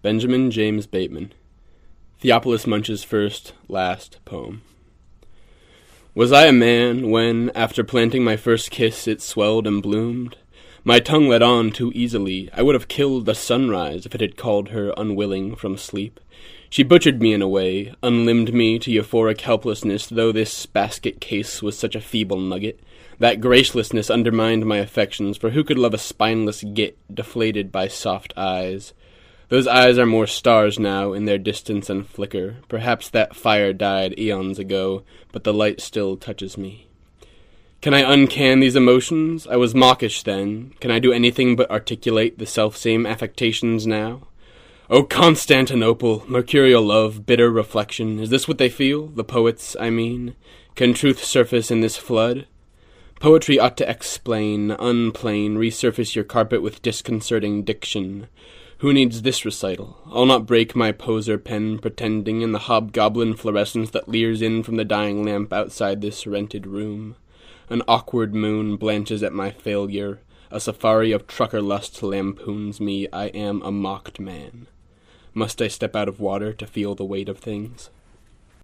Benjamin James Bateman. Theophilus Munch's last poem. Was I a man when, after planting my first kiss, it swelled and bloomed? My tongue led on too easily. I would have killed the sunrise if it had called her unwilling from sleep. She butchered me in a way, unlimbed me to euphoric helplessness, though this basket case was such a feeble nugget. That gracelessness undermined my affections, for who could love a spineless git deflated by soft eyes? Those eyes are more stars now in their distance and flicker. Perhaps that fire died eons ago, but the light still touches me. Can I uncan these emotions? I was mawkish then. Can I do anything but articulate the selfsame affectations now? O Constantinople, mercurial love, bitter reflection, is this what they feel, the poets, I mean? Can truth surface in this flood? Poetry ought to explain, unplain, resurface your carpet with disconcerting diction. Who needs this recital? I'll not break my poser pen pretending in the hobgoblin fluorescence that leers in from the dying lamp outside this rented room. An awkward moon blanches at my failure. A safari of trucker lust lampoons me. I am a mocked man. Must I step out of water to feel the weight of things?